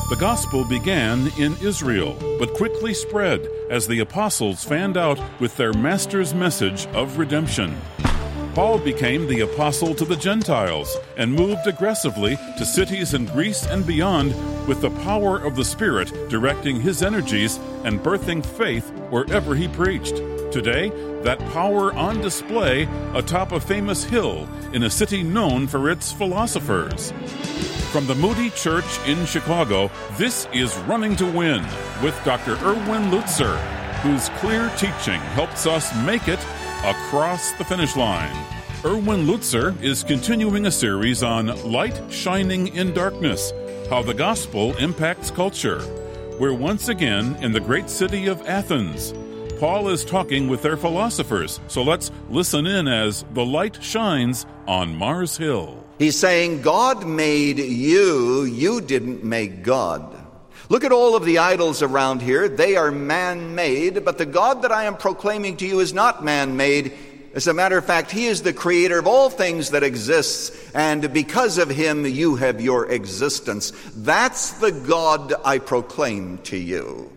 The gospel began in Israel, but quickly spread as the apostles fanned out with their master's message of redemption. Paul became the apostle to the Gentiles and moved aggressively to cities in Greece and beyond with the power of the Spirit directing his energies and birthing faith wherever he preached. Today, that power on display atop a famous hill in a city known for its philosophers. From the Moody Church in Chicago, this is Running to Win with Dr. Erwin Lutzer, whose clear teaching helps us make it across the finish line. Erwin Lutzer is continuing a series on Light Shining in Darkness, how the gospel impacts culture. We're once again in the great city of Athens. Paul is talking with their philosophers, so let's listen in as the light shines on Mars Hill. He's saying, God made you, you didn't make God. Look at all of the idols around here. They are man-made, but the God that I am proclaiming to you is not man-made. As a matter of fact, He is the creator of all things that exists, and because of Him, you have your existence. That's the God I proclaim to you.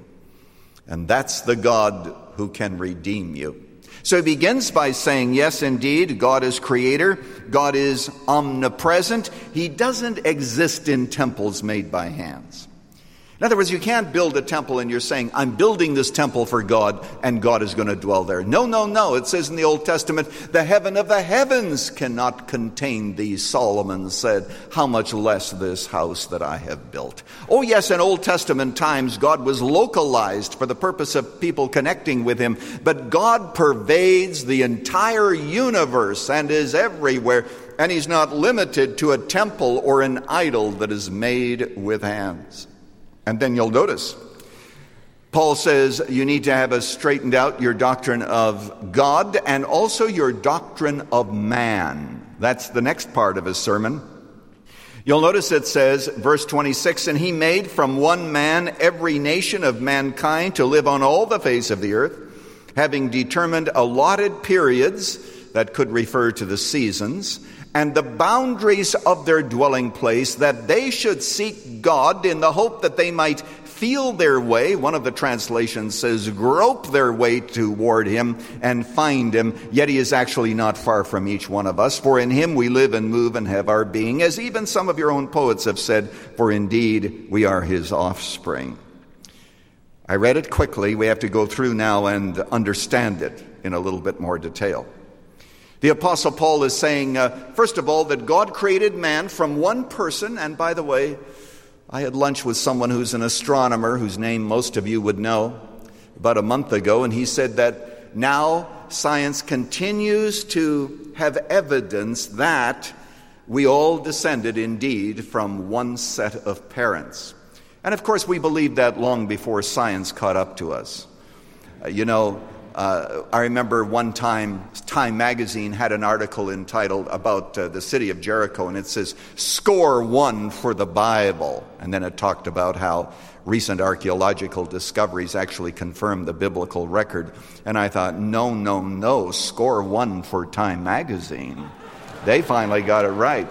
And that's the God who can redeem you. So he begins by saying, yes, indeed, God is creator. God is omnipresent. He doesn't exist in temples made by hands. In other words, you can't build a temple and you're saying, I'm building this temple for God and God is going to dwell there. No, no, no. It says in the Old Testament, the heaven of the heavens cannot contain thee, Solomon said, how much less this house that I have built. Oh yes, in Old Testament times, God was localized for the purpose of people connecting with Him. But God pervades the entire universe and is everywhere. And He's not limited to a temple or an idol that is made with hands. And then you'll notice, Paul says you need to have straightened out your doctrine of God and also your doctrine of man. That's the next part of his sermon. You'll notice it says, verse 26, and He made from one man every nation of mankind to live on all the face of the earth, having determined allotted periods, that could refer to the seasons, and the boundaries of their dwelling place, that they should seek God in the hope that they might feel their way. One of the translations says, grope their way toward Him and find Him. Yet He is actually not far from each one of us. For in Him we live and move and have our being, as even some of your own poets have said, for indeed we are His offspring. I read it quickly. We have to go through now and understand it in a little bit more detail. The Apostle Paul is saying, first of all, that God created man from one person. And by the way, I had lunch with someone who's an astronomer, whose name most of you would know, about a month ago. And he said that now science continues to have evidence that we all descended indeed from one set of parents. And of course, we believed that long before science caught up to us. I remember one time, Time magazine had an article entitled about the city of Jericho, and it says, score one for the Bible. And then it talked about how recent archaeological discoveries actually confirm the biblical record. And I thought, no, score one for Time magazine. They finally got it right.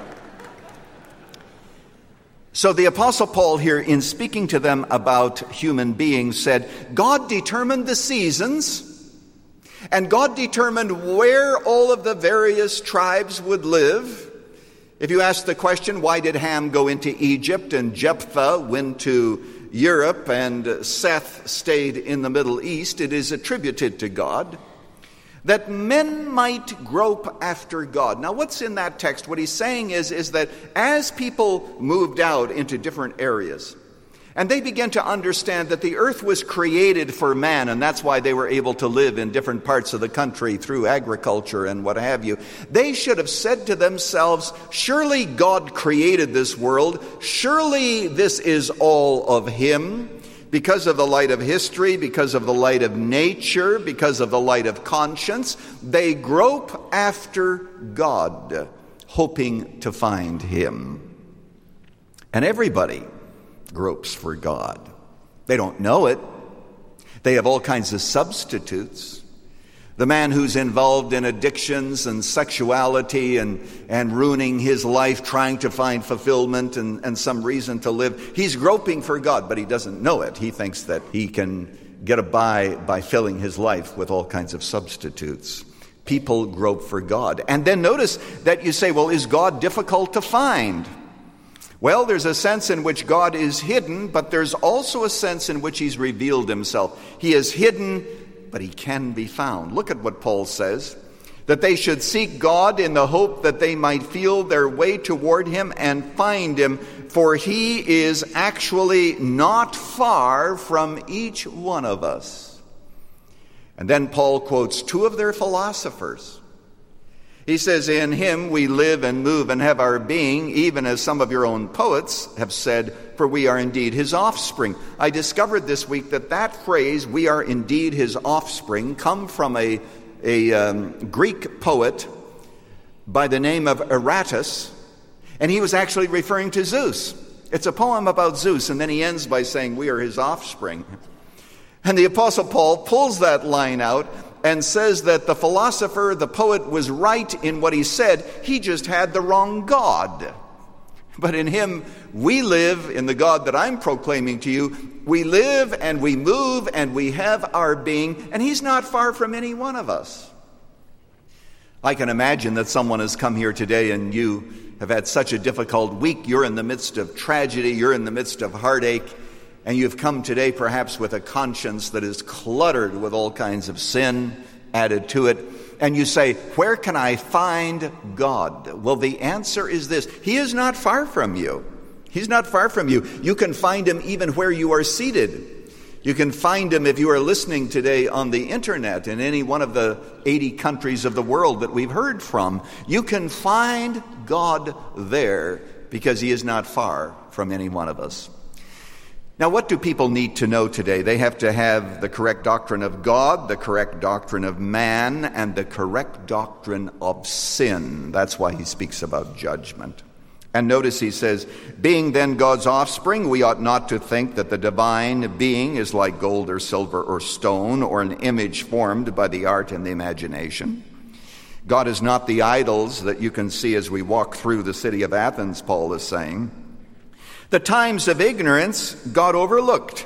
So the Apostle Paul here, in speaking to them about human beings, said, God determined the seasons, and God determined where all of the various tribes would live. If you ask the question, why did Ham go into Egypt and Jephthah went to Europe and Seth stayed in the Middle East, it is attributed to God, that men might grope after God. Now what's in that text? What he's saying is that as people moved out into different areas, and they began to understand that the earth was created for man, and that's why they were able to live in different parts of the country through agriculture and what have you. They should have said to themselves, surely God created this world. Surely this is all of Him. Because of the light of history, because of the light of nature, because of the light of conscience, they grope after God, hoping to find Him. And everybody gropes for God. They don't know it. They have all kinds of substitutes. The man who's involved in addictions and sexuality and ruining his life, trying to find fulfillment and some reason to live. He's groping for God, but he doesn't know it. He thinks that he can get by filling his life with all kinds of substitutes. People grope for God. And then notice that you say, well, is God difficult to find? Well, there's a sense in which God is hidden, but there's also a sense in which he's revealed himself. He is hidden, but he can be found. Look at what Paul says, that they should seek God in the hope that they might feel their way toward him and find him, for he is actually not far from each one of us. And then Paul quotes two of their philosophers. He says, in him we live and move and have our being, even as some of your own poets have said, for we are indeed his offspring. I discovered this week that phrase, we are indeed his offspring, come from a Greek poet by the name of Aratus, and he was actually referring to Zeus. It's a poem about Zeus, and then he ends by saying, we are his offspring. And the Apostle Paul pulls that line out and says that the philosopher, the poet, was right in what he said. He just had the wrong God. But in him, we live, in the God that I'm proclaiming to you, we live and we move and we have our being, and he's not far from any one of us. I can imagine that someone has come here today and you have had such a difficult week. You're in the midst of tragedy, you're in the midst of heartache, and you've come today perhaps with a conscience that is cluttered with all kinds of sin added to it. And you say, where can I find God? Well, the answer is this. He is not far from you. He's not far from you. You can find him even where you are seated. You can find him if you are listening today on the internet in any one of the 80 countries of the world that we've heard from. You can find God there because he is not far from any one of us. Now, what do people need to know today? They have to have the correct doctrine of God, the correct doctrine of man, and the correct doctrine of sin. That's why he speaks about judgment. And notice he says, being then God's offspring, we ought not to think that the divine being is like gold or silver or stone or an image formed by the art and the imagination. God is not the idols that you can see as we walk through the city of Athens, Paul is saying. The times of ignorance God overlooked.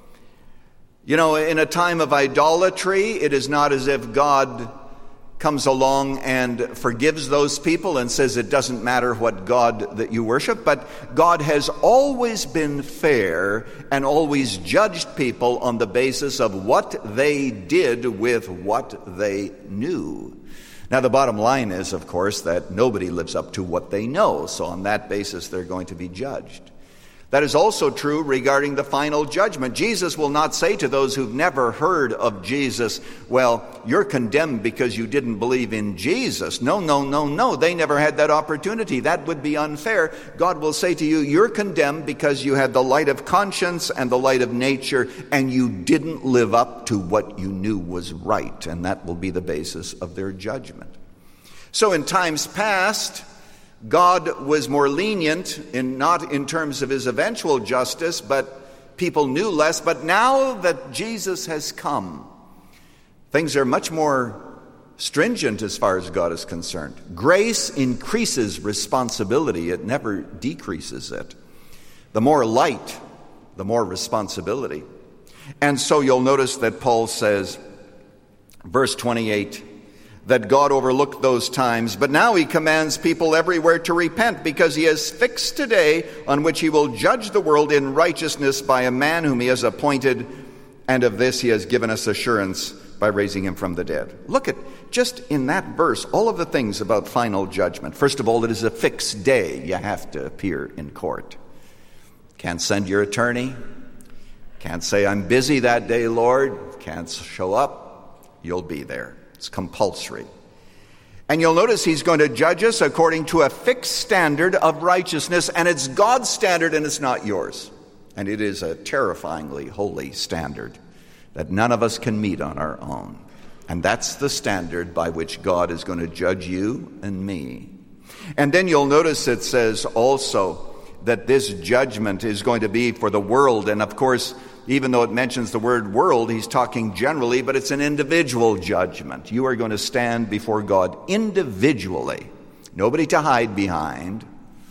You know, in a time of idolatry, it is not as if God comes along and forgives those people and says it doesn't matter what God that you worship, but God has always been fair and always judged people on the basis of what they did with what they knew. Now, the bottom line is, of course, that nobody lives up to what they know, so on that basis they're going to be judged. That is also true regarding the final judgment. Jesus will not say to those who've never heard of Jesus, well, you're condemned because you didn't believe in Jesus. No. They never had that opportunity. That would be unfair. God will say to you, you're condemned because you had the light of conscience and the light of nature, and you didn't live up to what you knew was right. And that will be the basis of their judgment. So in times past, God was more lenient, not in terms of his eventual justice, but people knew less. But now that Jesus has come, things are much more stringent as far as God is concerned. Grace increases responsibility. It never decreases it. The more light, the more responsibility. And so you'll notice that Paul says, verse 28, that God overlooked those times, but now he commands people everywhere to repent, because he has fixed a day on which he will judge the world in righteousness by a man whom he has appointed, and of this he has given us assurance by raising him from the dead. Look at, just in that verse, all of the things about final judgment. First of all, it is a fixed day. You have to appear in court. Can't send your attorney. Can't say, I'm busy that day, Lord. Can't show up. You'll be there. It's compulsory. And you'll notice he's going to judge us according to a fixed standard of righteousness, and it's God's standard and it's not yours. And it is a terrifyingly holy standard that none of us can meet on our own. And that's the standard by which God is going to judge you and me. And then you'll notice it says also that this judgment is going to be for the world. And of course, Even though it mentions the word world, he's talking generally, but it's an individual judgment. You are going to stand before God individually. Nobody to hide behind.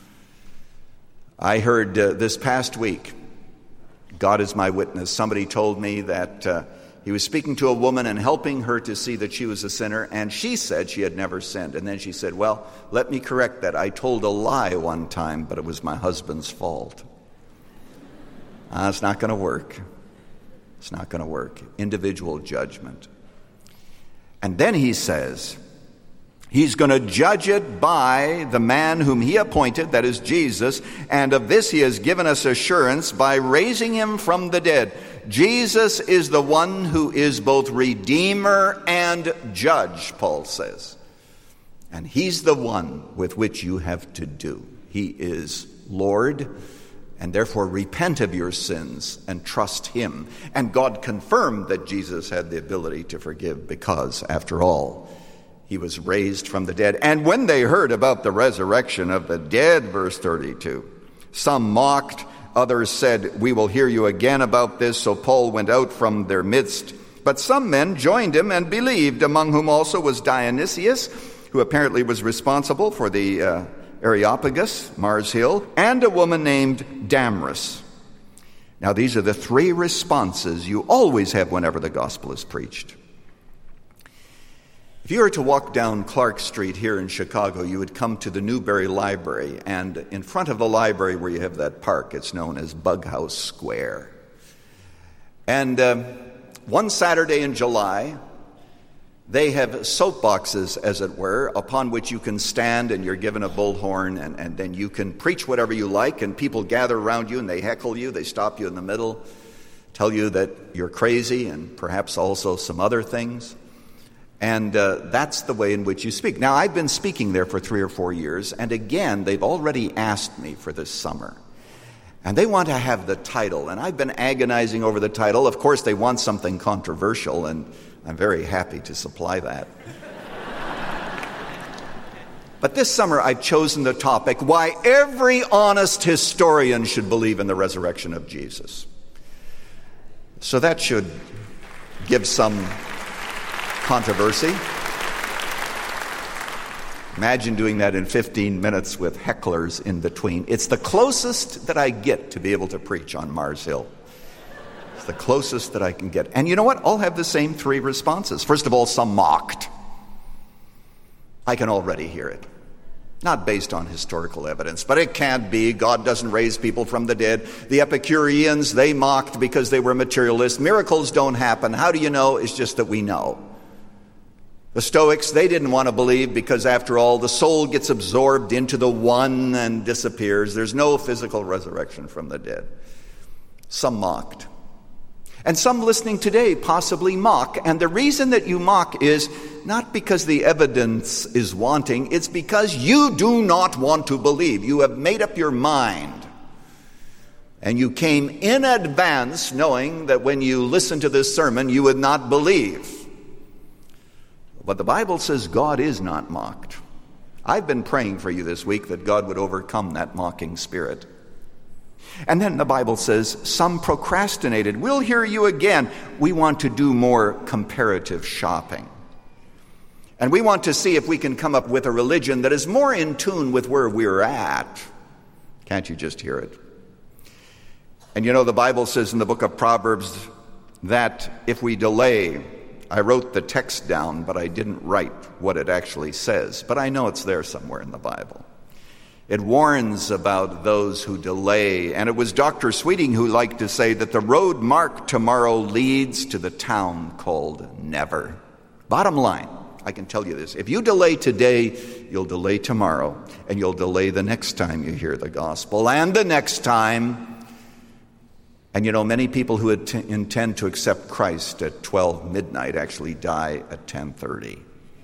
I heard this past week, God is my witness, somebody told me that he was speaking to a woman and helping her to see that she was a sinner, and she said she had never sinned. And then she said, well, let me correct that. I told a lie one time, but it was my husband's fault. It's not going to work. It's not going to work. Individual judgment. And then he says, he's going to judge it by the man whom he appointed, that is Jesus, and of this he has given us assurance by raising him from the dead. Jesus is the one who is both Redeemer and Judge, Paul says. And he's the one with which you have to do. He is Lord, and therefore repent of your sins and trust him. And God confirmed that Jesus had the ability to forgive because, after all, he was raised from the dead. And when they heard about the resurrection of the dead, verse 32, some mocked, others said, we will hear you again about this. So Paul went out from their midst. But some men joined him and believed, among whom also was Dionysius, who apparently was responsible for the Areopagus, Mars Hill, and a woman named Damaris. Now these are the three responses you always have whenever the gospel is preached. If you were to walk down Clark Street here in Chicago, you would come to the Newberry Library, and in front of the library where you have that park, it's known as Bug House Square. And one Saturday in July, they have soapboxes, as it were, upon which you can stand and you're given a bullhorn, and then you can preach whatever you like, and people gather around you and they heckle you, they stop you in the middle, tell you that you're crazy and perhaps also some other things. And that's the way in which you speak. Now, I've been speaking there for 3 or 4 years, and again, they've already asked me for this summer. And they want to have the title, and I've been agonizing over the title. Of course, they want something controversial, and I'm very happy to supply that. But this summer, I've chosen the topic, Why Every Honest Historian Should Believe in the Resurrection of Jesus. So that should give some controversy. Imagine doing that in 15 minutes with hecklers in between. It's the closest that I get to be able to preach on Mars Hill. It's the closest that I can get. And you know what? I'll have the same three responses. First of all, some mocked. I can already hear it. Not based on historical evidence, but it can't be. God doesn't raise people from the dead. The Epicureans, they mocked because they were materialists. Miracles don't happen. How do you know? It's just that we know. The Stoics, they didn't want to believe because, after all, the soul gets absorbed into the one and disappears. There's no physical resurrection from the dead. Some mocked. And some listening today possibly mock. And the reason that you mock is not because the evidence is wanting. It's because you do not want to believe. You have made up your mind. And you came in advance knowing that when you listen to this sermon, you would not believe. But the Bible says God is not mocked. I've been praying for you this week that God would overcome that mocking spirit. And then the Bible says some procrastinated. We'll hear you again. We want to do more comparative shopping. And we want to see if we can come up with a religion that is more in tune with where we're at. Can't you just hear it? And you know, the Bible says in the book of Proverbs that if we delay, I wrote the text down, but I didn't write what it actually says. But I know it's there somewhere in the Bible. It warns about those who delay. And it was Dr. Sweeting who liked to say that the road marked tomorrow leads to the town called never. Bottom line, I can tell you this. If you delay today, you'll delay tomorrow. And you'll delay the next time you hear the gospel. And the next time. And you know, many people who intend to accept Christ at 12 midnight actually die at 10:30.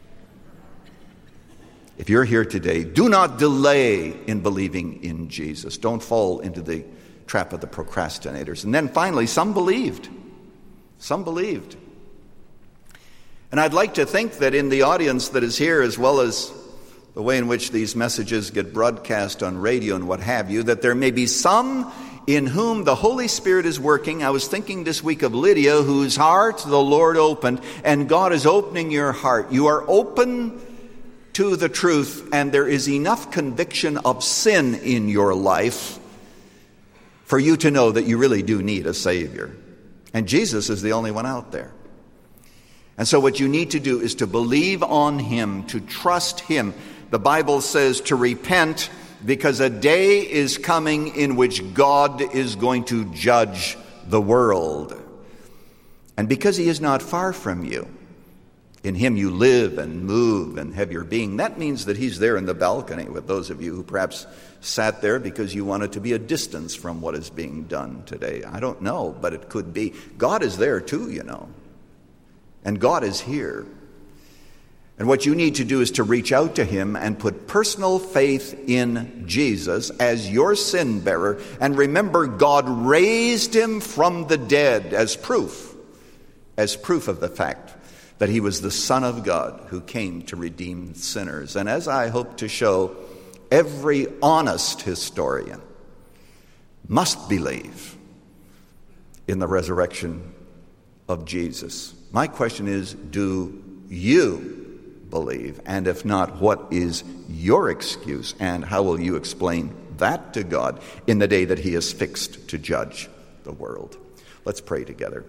If you're here today, do not delay in believing in Jesus. Don't fall into the trap of the procrastinators. And then finally, some believed. Some believed. And I'd like to think that in the audience that is here, as well as the way in which these messages get broadcast on radio and what have you, that there may be some in whom the Holy Spirit is working. I was thinking this week of Lydia, whose heart the Lord opened, and God is opening your heart. You are open to the truth, and there is enough conviction of sin in your life for you to know that you really do need a Savior. And Jesus is the only one out there. And so what you need to do is to believe on Him, to trust Him. The Bible says to repent, because a day is coming in which God is going to judge the world. And because He is not far from you, in Him you live and move and have your being. That means that He's there in the balcony with those of you who perhaps sat there because you wanted to be a distance from what is being done today. I don't know, but it could be. God is there too, you know. And God is here. And what you need to do is to reach out to Him and put personal faith in Jesus as your sin bearer. And remember, God raised Him from the dead as proof of the fact that He was the Son of God who came to redeem sinners. And as I hope to show, every honest historian must believe in the resurrection of Jesus. My question is, do you believe? And if not, what is your excuse? And how will you explain that to God in the day that He is fixed to judge the world? Let's pray together.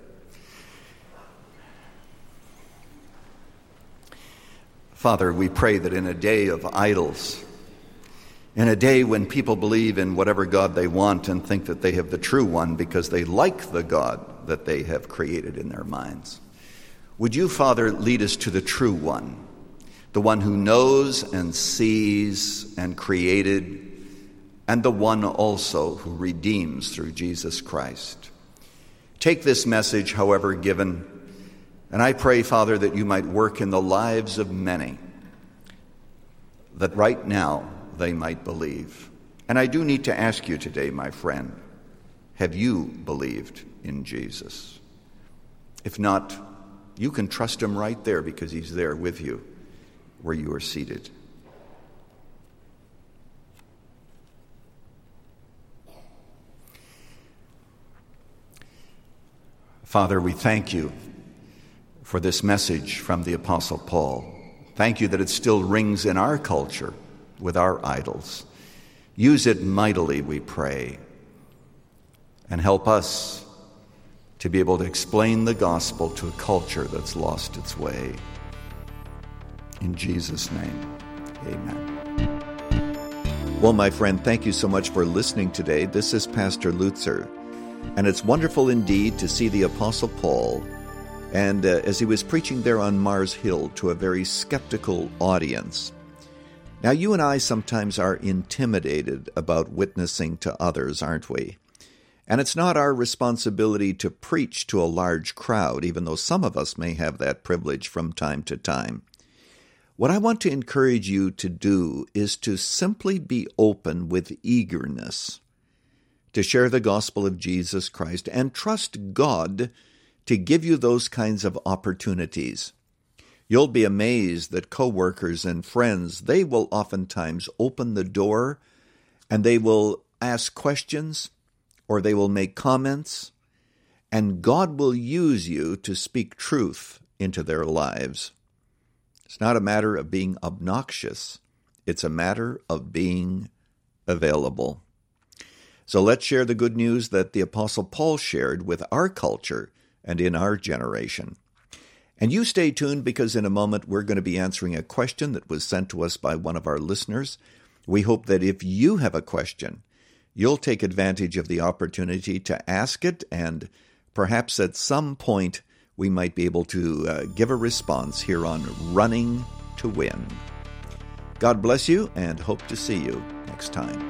Father, we pray that in a day of idols, in a day when people believe in whatever God they want and think that they have the true one because they like the God that they have created in their minds, would you, Father, lead us to the true one, the one who knows and sees and created, and the one also who redeems through Jesus Christ. Take this message, however given, and I pray, Father, that you might work in the lives of many, that right now they might believe. And I do need to ask you today, my friend, have you believed in Jesus? If not, you can trust Him right there because He's there with you where you are seated. Father, we thank you for this message from the Apostle Paul. Thank you that it still rings in our culture with our idols. Use it mightily, we pray, and help us to be able to explain the gospel to a culture that's lost its way. In Jesus' name, amen. Well, my friend, thank you so much for listening today. This is Pastor Lutzer, and it's wonderful indeed to see the Apostle Paul, and as he was preaching there on Mars Hill to a very skeptical audience. Now, you and I sometimes are intimidated about witnessing to others, aren't we? And it's not our responsibility to preach to a large crowd, even though some of us may have that privilege from time to time. What I want to encourage you to do is to simply be open with eagerness to share the gospel of Jesus Christ and trust God to give you those kinds of opportunities. You'll be amazed that coworkers and friends, they will oftentimes open the door and they will ask questions or they will make comments, and God will use you to speak truth into their lives. It's not a matter of being obnoxious. It's a matter of being available. So let's share the good news that the Apostle Paul shared with our culture and in our generation. And you stay tuned, because in a moment we're going to be answering a question that was sent to us by one of our listeners. We hope that if you have a question, you'll take advantage of the opportunity to ask it, and perhaps at some point we might be able to give a response here on Running to Win. God bless you, and hope to see you next time.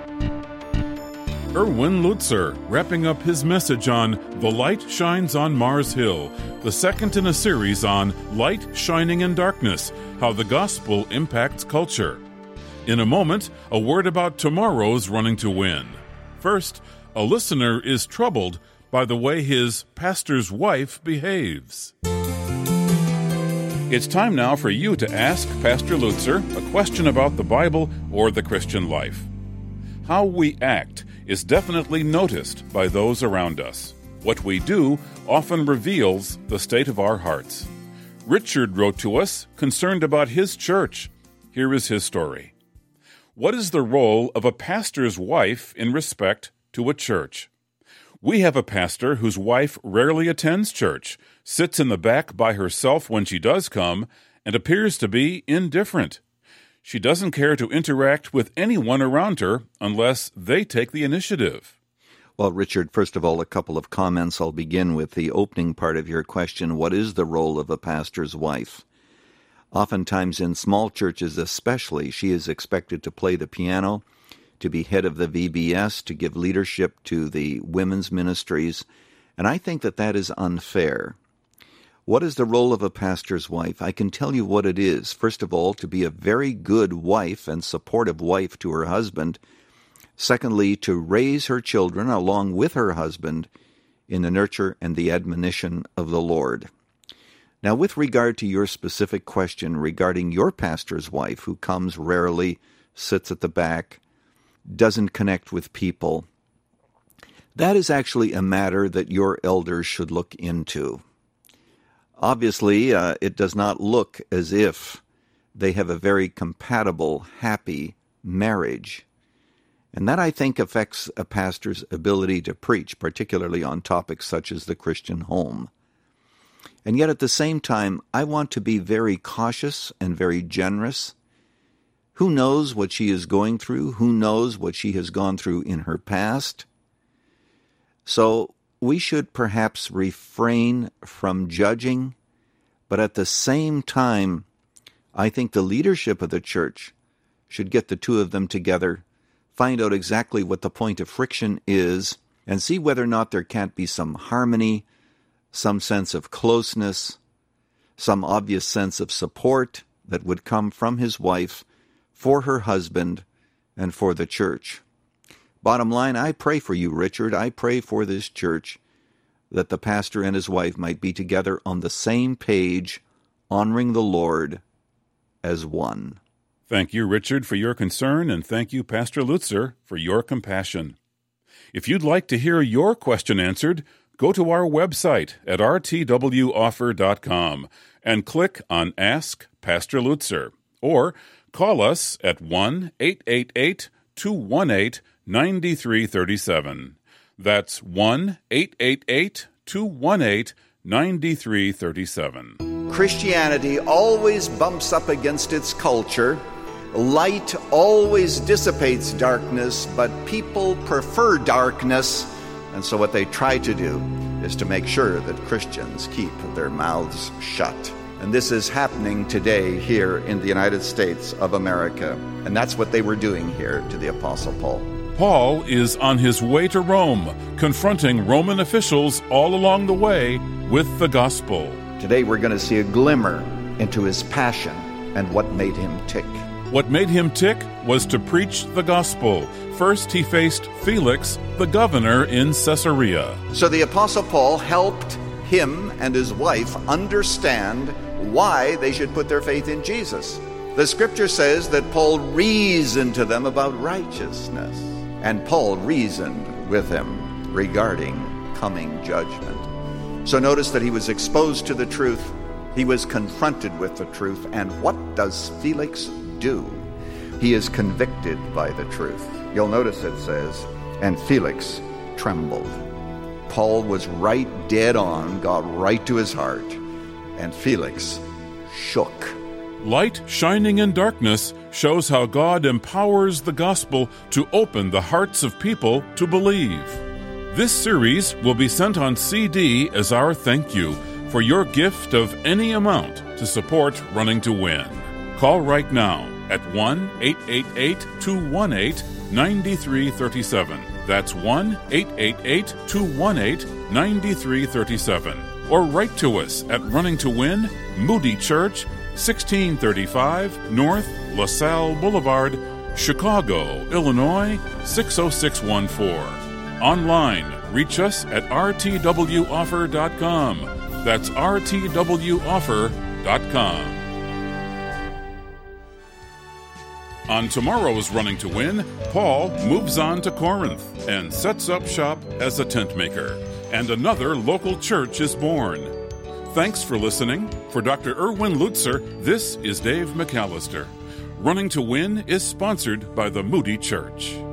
Erwin Lutzer, wrapping up his message on The Light Shines on Mars Hill, the second in a series on Light Shining in Darkness, How the Gospel Impacts Culture. In a moment, a word about tomorrow's Running to Win. First, a listener is troubled by the way his pastor's wife behaves. It's time now for you to ask Pastor Lutzer a question about the Bible or the Christian life. How we act is definitely noticed by those around us. What we do often reveals the state of our hearts. Richard wrote to us, concerned about his church. Here is his story. What is the role of a pastor's wife in respect to a church? We have a pastor whose wife rarely attends church, sits in the back by herself when she does come, and appears to be indifferent. She doesn't care to interact with anyone around her unless they take the initiative. Well, Richard, first of all, a couple of comments. I'll begin with the opening part of your question. What is the role of a pastor's wife? Oftentimes in small churches especially, she is expected to play the piano, to be head of the VBS, to give leadership to the women's ministries, and I think that that is unfair. What is the role of a pastor's wife? I can tell you what it is. First of all, to be a very good wife and supportive wife to her husband. Secondly, to raise her children along with her husband in the nurture and the admonition of the Lord. Now, with regard to your specific question regarding your pastor's wife, who comes rarely, sits at the back, doesn't connect with people, that is actually a matter that your elders should look into. Obviously, it does not look as if they have a very compatible, happy marriage. And that, I think, affects a pastor's ability to preach, particularly on topics such as the Christian home. And yet at the same time, I want to be very cautious and very generous. Who knows what she is going through? Who knows what she has gone through in her past? So we should perhaps refrain from judging, but at the same time, I think the leadership of the church should get the two of them together, find out exactly what the point of friction is, and see whether or not there can't be some harmony, some sense of closeness, some obvious sense of support that would come from his wife for her husband and for the church. Bottom line, I pray for you, Richard. I pray for this church that the pastor and his wife might be together on the same page, honoring the Lord as one. Thank you, Richard, for your concern, and thank you, Pastor Lutzer, for your compassion. If you'd like to hear your question answered, go to our website at rtwoffer.com and click on Ask Pastor Lutzer, or call us at 1-888-218-9337. That's 1-888-218-9337. Christianity always bumps up against its culture. Light always dissipates darkness, but people prefer darkness. And so what they try to do is to make sure that Christians keep their mouths shut. And this is happening today here in the United States of America. And that's what they were doing here to the Apostle Paul. Paul is on his way to Rome, confronting Roman officials all along the way with the gospel. Today we're going to see a glimmer into his passion and what made him tick. What made him tick was to preach the gospel. First, he faced Felix, the governor in Caesarea. So the Apostle Paul helped him and his wife understand why they should put their faith in Jesus. The scripture says that Paul reasoned to them about righteousness, and Paul reasoned with them regarding coming judgment. So notice that he was exposed to the truth, he was confronted with the truth, and what does Felix do? He is convicted by the truth. You'll notice it says, and Felix trembled. Paul was right dead on, got right to his heart, and Felix shook. Light shining in darkness shows how God empowers the gospel to open the hearts of people to believe. This series will be sent on CD as our thank you for your gift of any amount to support Running to Win. Call right now at 1-888-218-9337. That's 1-888-218-9337. Or write to us at Running to Win, Moody Church, 1635 North LaSalle Boulevard, Chicago, Illinois, 60614. Online, reach us at rtwoffer.com. That's rtwoffer.com. On tomorrow's Running to Win, Paul moves on to Corinth and sets up shop as a tent maker, and another local church is born. Thanks for listening. For Dr. Erwin Lutzer, this is Dave McAllister. Running to Win is sponsored by the Moody Church.